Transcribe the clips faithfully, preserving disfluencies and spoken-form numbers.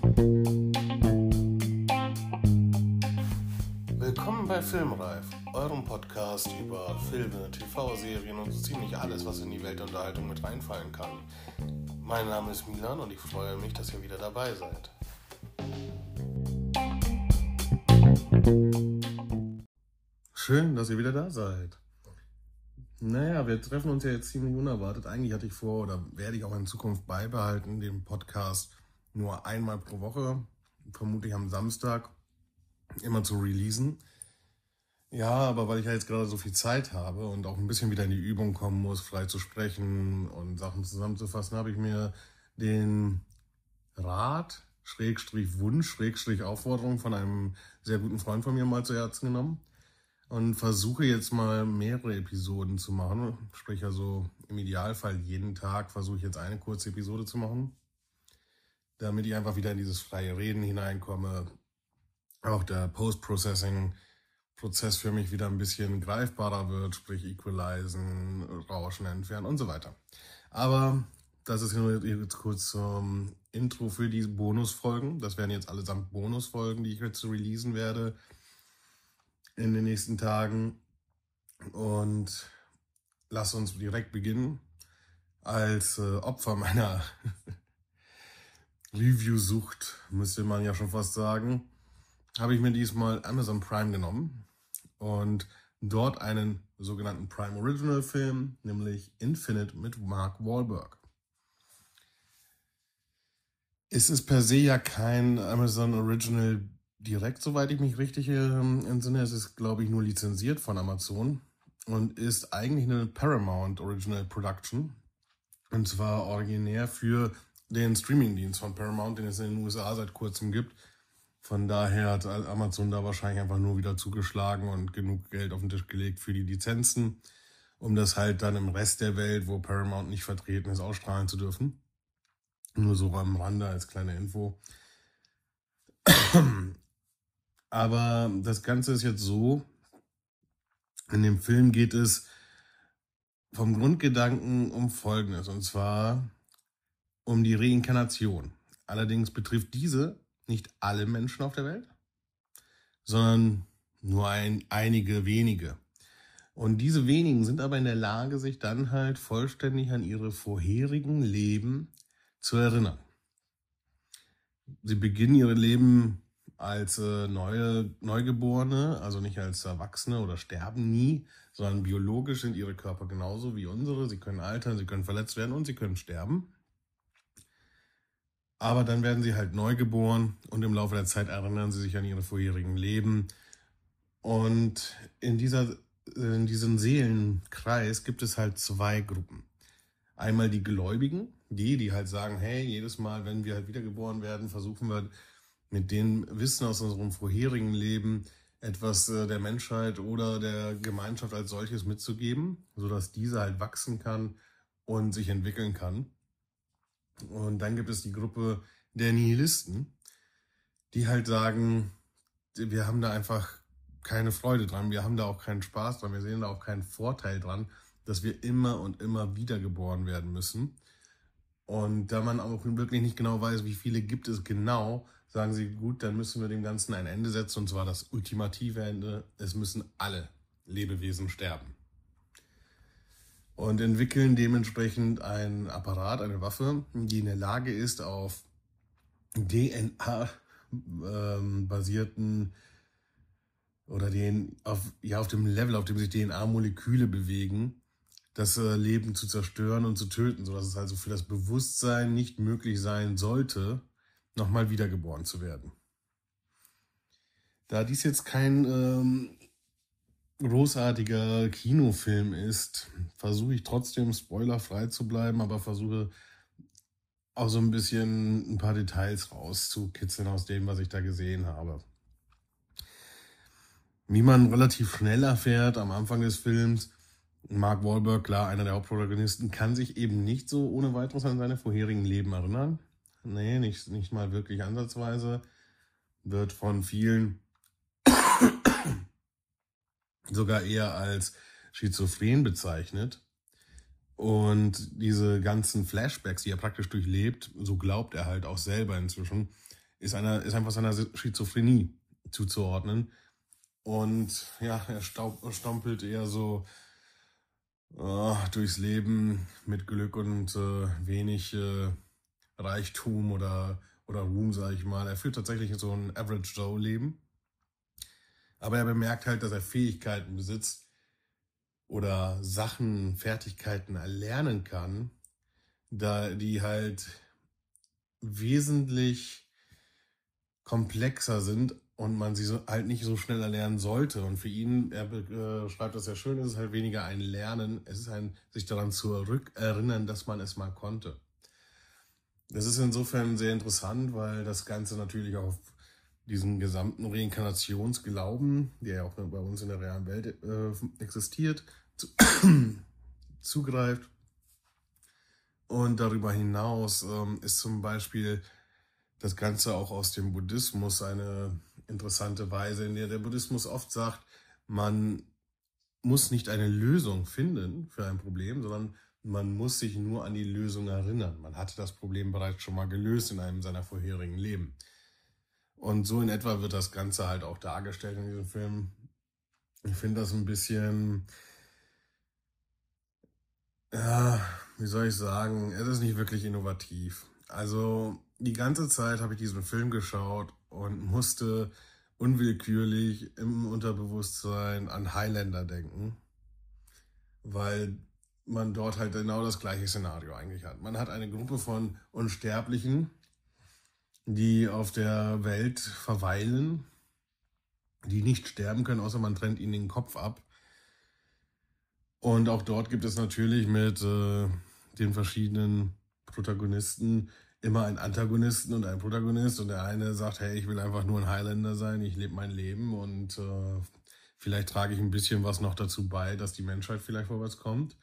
Willkommen bei Filmreif, eurem Podcast über Filme, T V-Serien und so ziemlich alles, was in die Weltunterhaltung mit reinfallen kann. Mein Name ist Milan und ich freue mich, dass ihr wieder dabei seid. Schön, dass ihr wieder da seid. Naja, wir treffen uns ja jetzt ziemlich unerwartet. Eigentlich hatte ich vor, oder werde ich auch in Zukunft beibehalten, den Podcast nur einmal pro Woche, vermutlich am Samstag, immer zu releasen. Ja, aber weil ich ja jetzt gerade so viel Zeit habe und auch ein bisschen wieder in die Übung kommen muss, frei zu sprechen und Sachen zusammenzufassen, habe ich mir den Rat, Schrägstrich Wunsch, Schrägstrich Aufforderung von einem sehr guten Freund von mir mal zu Herzen genommen und versuche jetzt mal mehrere Episoden zu machen. Sprich also im Idealfall jeden Tag versuche ich jetzt eine kurze Episode zu machen, damit ich einfach wieder in dieses freie Reden hineinkomme. Auch der Post-Processing-Prozess für mich wieder ein bisschen greifbarer wird, sprich Equalizen, Rauschen entfernen und so weiter. Aber das ist nur jetzt kurz zum Intro für die Bonusfolgen. Das werden jetzt allesamt Bonusfolgen, die ich jetzt releasen werde in den nächsten Tagen. Und lass uns direkt beginnen. Als äh, Opfer meiner Review-Sucht, müsste man ja schon fast sagen, habe ich mir diesmal Amazon Prime genommen und dort einen sogenannten Prime Original Film, nämlich Infinite mit Mark Wahlberg. Es ist per se ja kein Amazon Original direkt, soweit ich mich richtig ähm, entsinne. Es ist, glaube ich, nur lizenziert von Amazon und ist eigentlich eine Paramount Original Production. Und zwar originär für den Streamingdienst von Paramount, den es in den U S A seit kurzem gibt. Von daher hat Amazon da wahrscheinlich einfach nur wieder zugeschlagen und genug Geld auf den Tisch gelegt für die Lizenzen, um das halt dann im Rest der Welt, wo Paramount nicht vertreten ist, ausstrahlen zu dürfen. Nur so am Rande als kleine Info. Aber das Ganze ist jetzt so, in dem Film geht es vom Grundgedanken um Folgendes, und zwar um die Reinkarnation. Allerdings betrifft diese nicht alle Menschen auf der Welt, sondern nur ein, einige wenige. Und diese wenigen sind aber in der Lage, sich dann halt vollständig an ihre vorherigen Leben zu erinnern. Sie beginnen ihre Leben als äh, neue Neugeborene, also nicht als Erwachsene, oder sterben nie, sondern biologisch sind ihre Körper genauso wie unsere. Sie können altern, sie können verletzt werden und sie können sterben. Aber dann werden sie halt neu geboren und im Laufe der Zeit erinnern sie sich an ihre vorherigen Leben. Und in, dieser, in diesem Seelenkreis gibt es halt zwei Gruppen. Einmal die Gläubigen, die, die halt sagen, hey, jedes Mal, wenn wir halt wiedergeboren werden, versuchen wir mit dem Wissen aus unserem vorherigen Leben etwas der Menschheit oder der Gemeinschaft als solches mitzugeben, sodass diese halt wachsen kann und sich entwickeln kann. Und dann gibt es die Gruppe der Nihilisten, die halt sagen, wir haben da einfach keine Freude dran, wir haben da auch keinen Spaß dran, wir sehen da auch keinen Vorteil dran, dass wir immer und immer wiedergeboren werden müssen. Und da man auch wirklich nicht genau weiß, wie viele gibt es genau, sagen sie, gut, dann müssen wir dem Ganzen ein Ende setzen, und zwar das ultimative Ende, es müssen alle Lebewesen sterben. Und entwickeln dementsprechend einen Apparat, eine Waffe, die in der Lage ist, auf D N A-basierten ähm, oder den auf, ja, auf dem Level, auf dem sich D N A-Moleküle bewegen, das äh, Leben zu zerstören und zu töten, sodass es also für das Bewusstsein nicht möglich sein sollte, nochmal wiedergeboren zu werden. Da dies jetzt kein ähm, großartiger Kinofilm ist, versuche ich trotzdem spoilerfrei zu bleiben, aber versuche auch so ein bisschen ein paar Details rauszukitzeln aus dem, was ich da gesehen habe. Wie man relativ schnell erfährt am Anfang des Films, Mark Wahlberg, klar, einer der Hauptprotagonisten, kann sich eben nicht so ohne weiteres an seine vorherigen Leben erinnern. Nee, nicht, nicht mal wirklich ansatzweise. Wird von vielen sogar eher als schizophren bezeichnet. Und diese ganzen Flashbacks, die er praktisch durchlebt, so glaubt er halt auch selber inzwischen, ist, einer, ist einfach seiner Schizophrenie zuzuordnen. Und ja, er staub, stampelt eher so äh, durchs Leben mit Glück und äh, wenig äh, Reichtum oder, oder Ruhm, sage ich mal. Er führt tatsächlich so ein Average Joe-Leben. Aber er bemerkt halt, dass er Fähigkeiten besitzt oder Sachen, Fertigkeiten erlernen kann, da die halt wesentlich komplexer sind und man sie so, halt nicht so schnell erlernen sollte. Und für ihn, er äh, schreibt das sehr schön, es ist halt weniger ein Lernen, es ist ein sich daran zurückerinnern, dass man es mal konnte. Das ist insofern sehr interessant, weil das Ganze natürlich auch auf diesen gesamten Reinkarnationsglauben, der ja auch bei uns in der realen Welt äh, existiert, zu, zugreift. Und darüber hinaus ähm, ist zum Beispiel das Ganze auch aus dem Buddhismus eine interessante Weise, in der der Buddhismus oft sagt, man muss nicht eine Lösung finden für ein Problem, sondern man muss sich nur an die Lösung erinnern. Man hatte das Problem bereits schon mal gelöst in einem seiner vorherigen Leben. Und so in etwa wird das Ganze halt auch dargestellt in diesem Film. Ich finde das ein bisschen, ja, wie soll ich sagen, es ist nicht wirklich innovativ. Also die ganze Zeit habe ich diesen Film geschaut und musste unwillkürlich im Unterbewusstsein an Highlander denken, weil man dort halt genau das gleiche Szenario eigentlich hat. Man hat eine Gruppe von Unsterblichen, die auf der Welt verweilen, die nicht sterben können, außer man trennt ihnen den Kopf ab. Und auch dort gibt es natürlich mit äh, den verschiedenen Protagonisten immer einen Antagonisten und einen Protagonist. Und der eine sagt, hey, ich will einfach nur ein Highlander sein, ich lebe mein Leben und äh, vielleicht trage ich ein bisschen was noch dazu bei, dass die Menschheit vielleicht vorwärts kommt.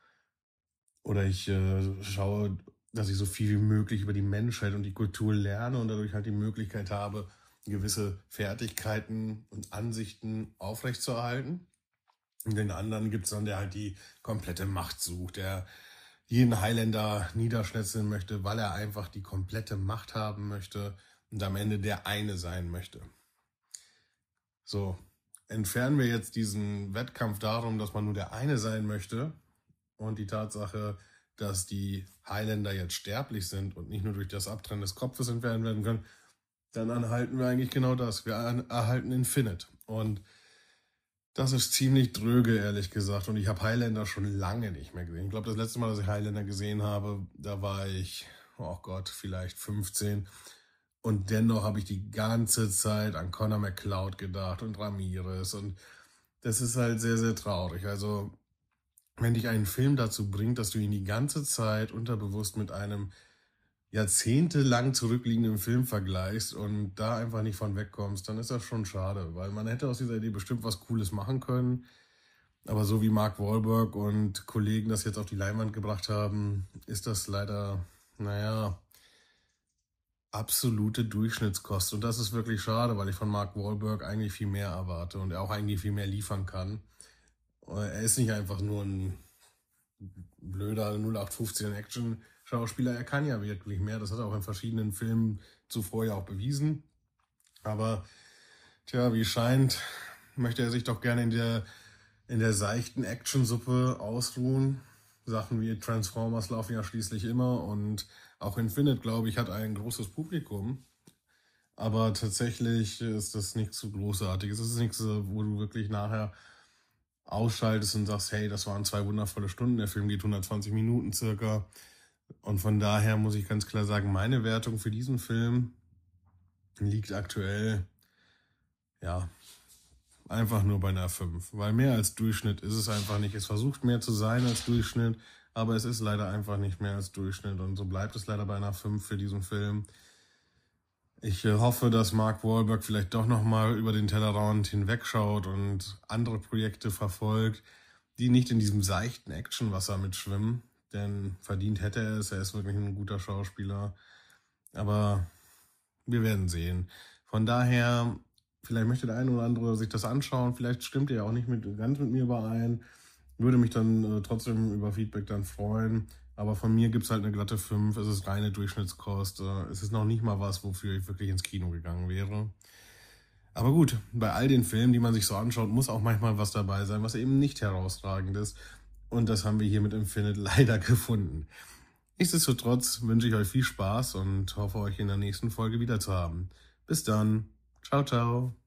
Oder ich äh, schaue, dass ich so viel wie möglich über die Menschheit und die Kultur lerne und dadurch halt die Möglichkeit habe, gewisse Fertigkeiten und Ansichten aufrechtzuerhalten. Und den anderen gibt es dann, der halt die komplette Macht sucht, der jeden Highlander niederschnetzeln möchte, weil er einfach die komplette Macht haben möchte und am Ende der eine sein möchte. So, entfernen wir jetzt diesen Wettkampf darum, dass man nur der eine sein möchte und die Tatsache, dass die Highlander jetzt sterblich sind und nicht nur durch das Abtrennen des Kopfes entfernt werden können, dann erhalten wir eigentlich genau das. Wir erhalten Infinite. Und das ist ziemlich dröge, ehrlich gesagt. Und ich habe Highlander schon lange nicht mehr gesehen. Ich glaube, das letzte Mal, dass ich Highlander gesehen habe, da war ich, oh Gott, vielleicht fünfzehn. Und dennoch habe ich die ganze Zeit an Connor McCloud gedacht und Ramirez. Und das ist halt sehr, sehr traurig. Also, wenn dich ein Film dazu bringt, dass du ihn die ganze Zeit unterbewusst mit einem jahrzehntelang zurückliegenden Film vergleichst und da einfach nicht von wegkommst, dann ist das schon schade, weil man hätte aus dieser Idee bestimmt was Cooles machen können. Aber so wie Mark Wahlberg und Kollegen das jetzt auf die Leinwand gebracht haben, ist das leider, naja, absolute Durchschnittskost. Und das ist wirklich schade, weil ich von Mark Wahlberg eigentlich viel mehr erwarte und er auch eigentlich viel mehr liefern kann. Er ist nicht einfach nur ein blöder null acht fünfzehn Action-Schauspieler, er kann ja wirklich mehr. Das hat er auch in verschiedenen Filmen zuvor ja auch bewiesen. Aber, tja, wie scheint, möchte er sich doch gerne in der, in der seichten Actionsuppe ausruhen. Sachen wie Transformers laufen ja schließlich immer und auch Infinite, glaube ich, hat ein großes Publikum. Aber tatsächlich ist das nichts so Großartiges. Es ist nichts, wo du wirklich nachher ausschaltest und sagst, hey, das waren zwei wundervolle Stunden, der Film geht hundertzwanzig Minuten circa. Und von daher muss ich ganz klar sagen, meine Wertung für diesen Film liegt aktuell, ja, einfach nur bei einer fünf. Weil mehr als Durchschnitt ist es einfach nicht. Es versucht mehr zu sein als Durchschnitt, aber es ist leider einfach nicht mehr als Durchschnitt. Und so bleibt es leider bei einer fünf für diesen Film. Ich hoffe, dass Mark Wahlberg vielleicht doch nochmal über den Tellerrand hinwegschaut und andere Projekte verfolgt, die nicht in diesem seichten Actionwasser mitschwimmen. Denn verdient hätte er es, er ist wirklich ein guter Schauspieler. Aber wir werden sehen. Von daher, vielleicht möchte der eine oder andere sich das anschauen. Vielleicht stimmt er ja auch nicht mit, ganz mit mir überein. Würde mich dann äh, trotzdem über Feedback dann freuen. Aber von mir gibt es halt eine glatte fünf. Es ist reine Durchschnittskost. Äh, Es ist noch nicht mal was, wofür ich wirklich ins Kino gegangen wäre. Aber gut, bei all den Filmen, die man sich so anschaut, muss auch manchmal was dabei sein, was eben nicht herausragend ist. Und das haben wir hier mit Infinite leider gefunden. Nichtsdestotrotz wünsche ich euch viel Spaß und hoffe, euch in der nächsten Folge wieder zu haben. Bis dann. Ciao, ciao.